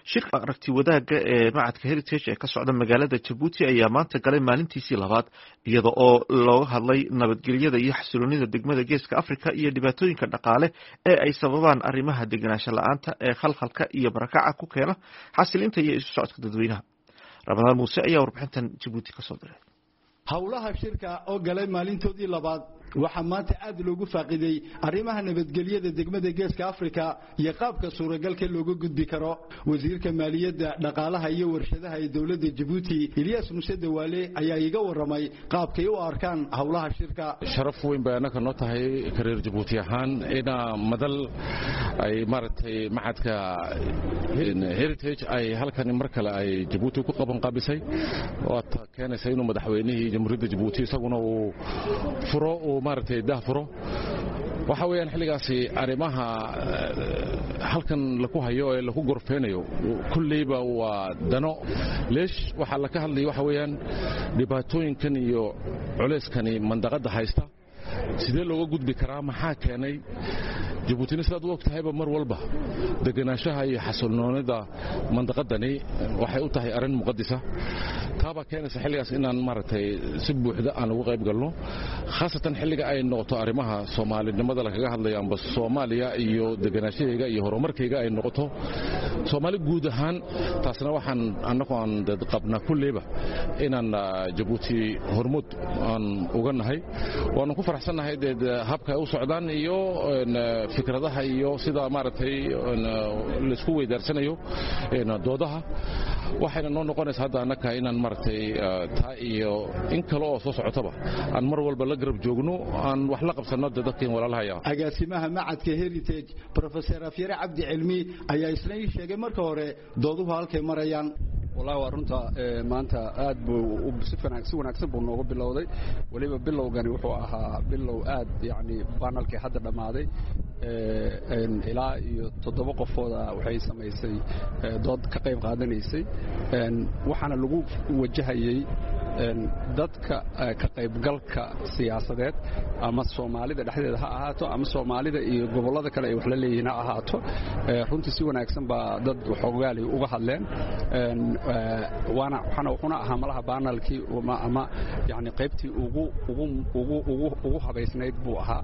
shirka aragti wadaagga ee macadka heritage ee ka socda magaalada Jabuuti ayaa maanta galay maalintiisii labaad iyada oo looga hadlay nabadgelyada iyo xasiloonida degmada Geeska Afrika iyo dhibaatooyinka dhaqaale ee ay sababaan arrimaha deganaansho la'aanta ee khalkhalka iyo barakaca ku keena xasilinta iyo isu socodka dadweynaha. Ramadaan Muuse ayaa warbixintan Jabuuti ka soo diray. hawlaha shirka oo galay maalintoodii labaad waxa maanta aad loogu faaqiday arrimaha nabadgelyada degmada Geeska Afrika iyo qaabka suuragalka looga gudbi karo. wasiirka maaliyadda dhaqaalaha iyo warshadaha ee dawladda Jabuuti Ilyas Muuse Dawaale ayaa iga waramay qaabkay u arkaan hawlaha shirka. sharaf weyn baa anaka noo tahay kareer Jabuuti ahaan ina madal ay maartay macadka heritage ay halkan mar kale ay Jabuuti ku qaban qaabisay oo keenaysa inuu madaxweynaha jamhuuriyadda Jabuuti isaguna uu furo oo maartay daafuro waxa weeyaan xilligaasi arimaha halkan la ku hayo ee lagu gorfeenayo kulliba waa dano leesh waxa la ka hadlay waxa weeyaan dhibaatooyinkan iyo culeyskan mandaqada haysta sidee looga gudbi karaa maxaa keenay Jabuuti sidaad u ogtahayba mar walba deganaanshaha iyo xasilloonida mandaqadani waxay u tahay arin muqaddisa taaba keenaysa xilligaas inaan maartay si buuxda aan uga qayb galno khaasatan xilliga ay noqoto arimaha Soomaalinimada la kaga hadlayo amba Soomaaliya iyo deganaanshaheega iyo horumarkeega ay noqoto Soomaali guud ahaan taasna waxaan annagu aan qabna kulliba inaan Jabuuti hormud aan uga nahay waan ku faraxsanahay habka ay u socdaan iyo fikradaha iyo sida maartay la isku weydaarsanayo doodaha waxayna noo noqonaysaa hadda annaka inaan maartay taa iyo in kale oo soo socotaba aan mar walba la garab joogno aan wax la qabsano dadkeen walaalahaya. agaasimaha macadka heritage Professor Afyare Cabdi Cilmi ayaa isna sheegay marka hore dooduhu halkay marayaan. والله وارنتا maanta aad buu si wanaagsan buu noogu bilowday waliba bilowgani wuxuu ahaa bilow aad yaani panelkii hadda dhamaaday ilaa iyo 7 qofooda waxay sameysay dood ka qayb qaadanaysay waxaana lagu wajahayay dadka ka qaybgalka siyaasadeed ama Soomaalida dhexdeeda ha ahaato ama Soomaalida iyo gobolada kale ay wax la leeyihiin ha ahaato runtii si wanaagsan baa dad waxoogaali uga hadleen waxaana ahaa malaha panelkii ama yani qaybtii ugu habaysnayd buu ahaa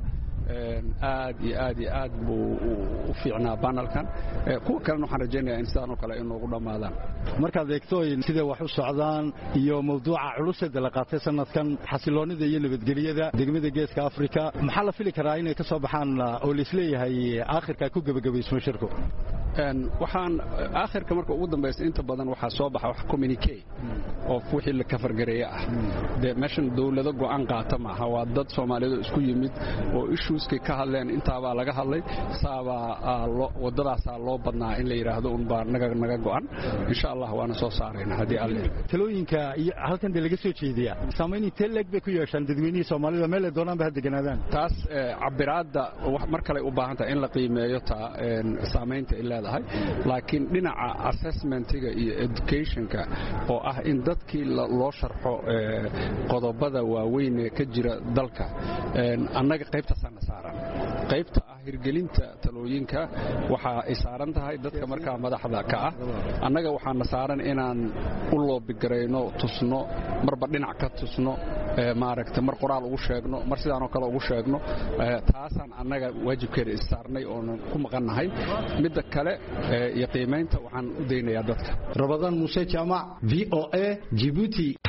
aad buu u fiicnaa panelkan kuwa kalena waxaan rajaynayaa in sidaan oo kale ay noogu dhamaadaan. markaad eegto sida wax u socdaan iyo mawduuca culus ee la qaatay sanadkan xasiloonida iyo nabadgelyada degmada Geeska Afrika maxaa la fili karaa inay ka soo baxaan oo la isleeyahay aakhirka ku gabagabayso shirku waxaan aakhirka marka ugu dambeysay inta badan waxa soo baxa wax communicate oo wixii la ka fargareeya ah meeshan dawladda go'aan qaata ma aha waa dad Soomaaliyeed isku yimid oo issues-ka ka hadleen intaaba laga hadlay saaba wadadaas loo badnaa in la yiraahdo un baa naga go'an insha Allah waana soo saarayna hadii alle talooyinka halkan laga soo jeediyaa saameyn teleg bay ku yeeshaan dadweynaha Soomaalida meel ay doonaan ba deganaadaan taas cabiraada wax mar kale u baahan tahay in la qiimeeyo ta saameynta leedahay laakiin dhinaca assessmentiga iyo educationka oo ah in dadkii loo sharxo qodobada waaweyn ee ka jira dalka annaga qaybta saaran qaybta ah hirgelinta talooyinka waxa ay saaran tahay dadka markaa madaxda ka ah annaga waxaan saaran inaan u loobigareyno tusno marba dhinac ka tusno maaragtay mar qoraal ugu sheegno mar sidaan oo kale ugu sheegno taasaan annaga waajibkeeda saarnay oo ku maqanahay midda kale iyo qiimeynta waxaan u deynayaa dadka. Ramadaan Muuse Jaamac VOA Djibouti.